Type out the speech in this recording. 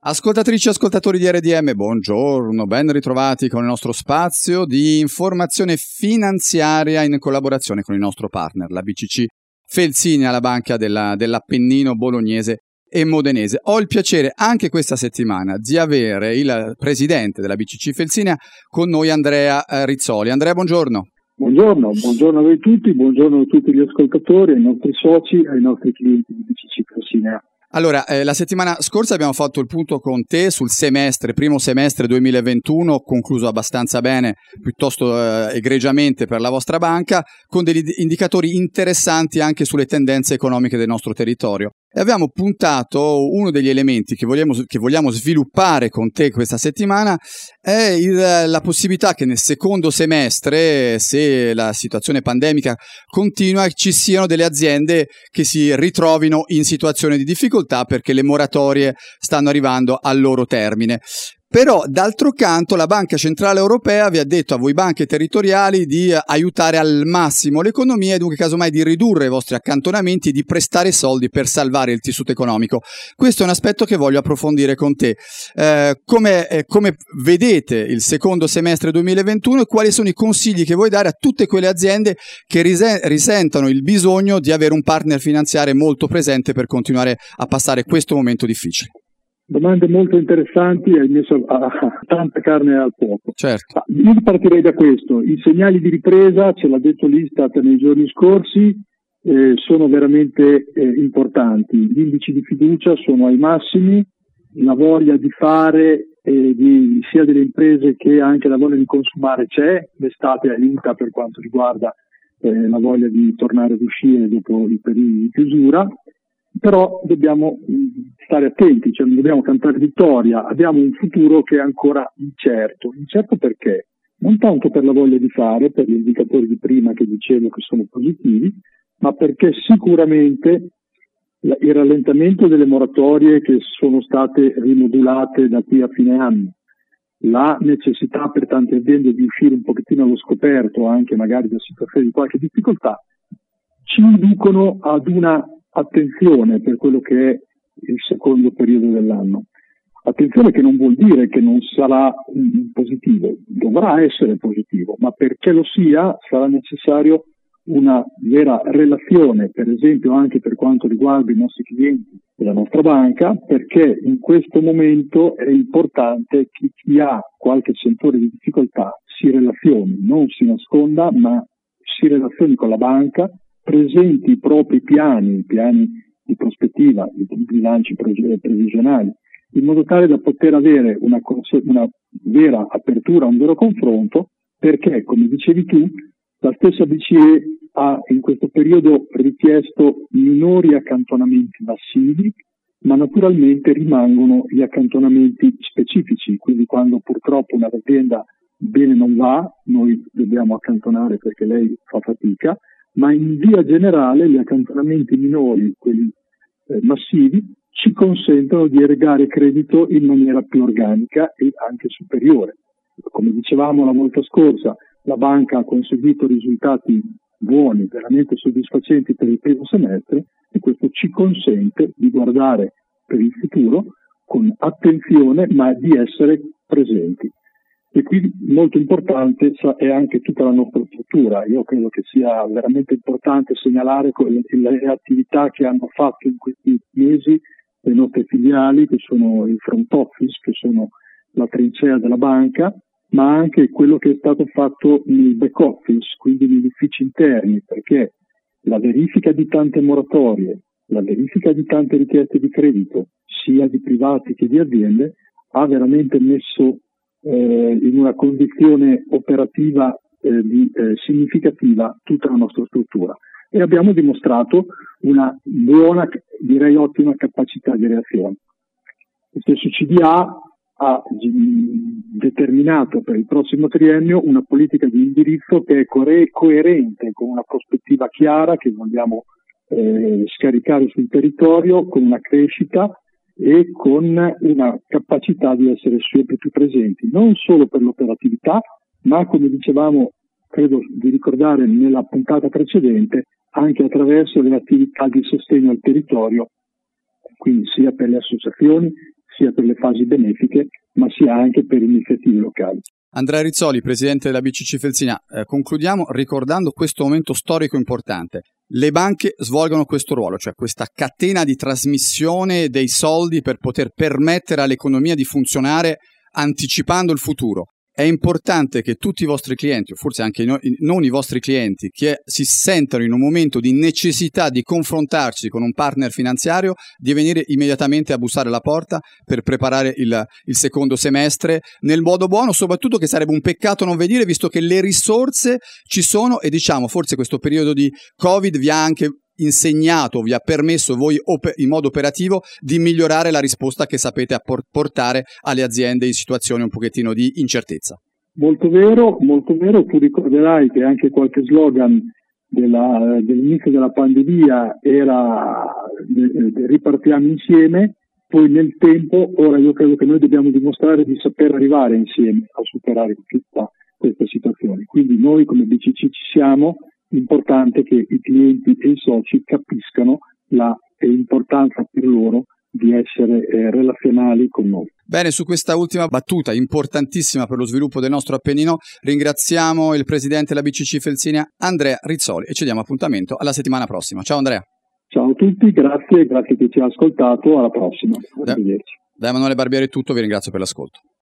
Ascoltatrici e ascoltatori di RDM, buongiorno, ben ritrovati con il nostro spazio di informazione finanziaria in collaborazione con il nostro partner, la BCC Felsinia, la banca dell'Appennino bolognese e modenese. Ho il piacere anche questa settimana di avere il presidente della BCC Felsinia con noi, Andrea Rizzoli. Andrea, buongiorno. Buongiorno a voi tutti, buongiorno a tutti gli ascoltatori, ai nostri soci, ai nostri clienti di BCC Felsinia. Allora, la settimana scorsa abbiamo fatto il punto con te sul primo semestre 2021, concluso abbastanza bene, piuttosto egregiamente per la vostra banca, con degli indicatori interessanti anche sulle tendenze economiche del nostro territorio. E abbiamo puntato uno degli elementi che vogliamo sviluppare con te questa settimana è la possibilità che nel secondo semestre, se la situazione pandemica continua, ci siano delle aziende che si ritrovino in situazione di difficoltà perché le moratorie stanno arrivando al loro termine. Però, d'altro canto, la Banca Centrale Europea vi ha detto a voi banche territoriali di aiutare al massimo l'economia e dunque casomai di ridurre i vostri accantonamenti e di prestare soldi per salvare il tessuto economico. Questo è un aspetto che voglio approfondire con te. Come vedete il secondo semestre 2021 e quali sono i consigli che vuoi dare a tutte quelle aziende che risentono il bisogno di avere un partner finanziario molto presente per continuare a passare questo momento difficile? Domande molto interessanti, hai messo tanta carne al fuoco. Certo. Io partirei da questo. I segnali di ripresa, ce l'ha detto l'Istat nei giorni scorsi, sono veramente importanti. Gli indici di fiducia sono ai massimi, la voglia di fare sia delle imprese che anche la voglia di consumare c'è, l'estate aiuta per quanto riguarda la voglia di tornare ad uscire dopo i periodi di chiusura. Però dobbiamo stare attenti, cioè non dobbiamo cantare vittoria, abbiamo un futuro che è ancora incerto. Incerto perché? Non tanto per la voglia di fare, per gli indicatori di prima che dicevo che sono positivi, ma perché sicuramente il rallentamento delle moratorie che sono state rimodulate da qui a fine anno, la necessità per tante aziende di uscire un pochettino allo scoperto, anche magari da situazioni di qualche difficoltà, ci inducono ad una attenzione per quello che è il secondo periodo dell'anno. Attenzione che non vuol dire che non sarà positivo, dovrà essere positivo, ma perché lo sia sarà necessario una vera relazione, per esempio anche per quanto riguarda i nostri clienti e la nostra banca, perché in questo momento è importante che chi ha qualche sentore di difficoltà si relazioni, non si nasconda, ma si relazioni con la banca, presenti i propri piani di prospettiva, i bilanci previsionali, in modo tale da poter avere una vera apertura, un vero confronto, perché, come dicevi tu, la stessa BCE ha in questo periodo richiesto minori accantonamenti massivi, ma naturalmente rimangono gli accantonamenti specifici, quindi quando purtroppo un'azienda bene non va, noi dobbiamo accantonare perché lei fa fatica, ma in via generale gli accantonamenti minori, quelli massivi, ci consentono di erogare credito in maniera più organica e anche superiore. Come dicevamo la volta scorsa, la banca ha conseguito risultati buoni, veramente soddisfacenti per il primo semestre e questo ci consente di guardare per il futuro con attenzione, ma di essere presenti. E qui molto importante è anche tutta la nostra struttura. Io credo che sia veramente importante segnalare le attività che hanno fatto in questi mesi le nostre filiali, che sono il front office, che sono la trincea della banca, ma anche quello che è stato fatto nel back office, quindi negli uffici interni, perché la verifica di tante moratorie, la verifica di tante richieste di credito, sia di privati che di aziende, ha veramente messo in una condizione operativa significativa tutta la nostra struttura e abbiamo dimostrato una buona, direi ottima capacità di reazione. Lo stesso CDA ha determinato per il prossimo triennio una politica di indirizzo che è coerente con una prospettiva chiara che vogliamo scaricare sul territorio, con una crescita e con una capacità di essere sempre più presenti, non solo per l'operatività, ma come dicevamo, credo di ricordare nella puntata precedente, anche attraverso le attività di sostegno al territorio, quindi sia per le associazioni, sia per le fasi benefiche, ma sia anche per iniziative locali. Andrea Rizzoli, presidente della BCC Felsinia, concludiamo ricordando questo momento storico importante. Le banche svolgono questo ruolo, cioè questa catena di trasmissione dei soldi per poter permettere all'economia di funzionare anticipando il futuro. È importante che tutti i vostri clienti, o forse anche non i vostri clienti, che si sentono in un momento di necessità di confrontarsi con un partner finanziario, di venire immediatamente a bussare alla porta per preparare il secondo semestre nel modo buono, soprattutto che sarebbe un peccato non venire, visto che le risorse ci sono e forse questo periodo di Covid vi ha anche insegnato, vi ha permesso voi in modo operativo di migliorare la risposta che sapete portare alle aziende in situazioni un pochettino di incertezza. Molto vero, tu ricorderai che anche qualche slogan dell'inizio della pandemia era ripartiamo insieme, poi nel tempo, ora io credo che noi dobbiamo dimostrare di saper arrivare insieme a superare tutta questa situazione, quindi noi come BCC ci siamo. Importante che i clienti e i soci capiscano l'importanza per loro di essere relazionali con noi. Bene, su questa ultima battuta importantissima per lo sviluppo del nostro Appennino ringraziamo il presidente della BCC Felsinia Andrea Rizzoli e ci diamo appuntamento alla settimana prossima. Ciao Andrea. Ciao a tutti, grazie che ci ha ascoltato, alla prossima. Arrivederci. Da Emanuele Barbieri è tutto, vi ringrazio per l'ascolto.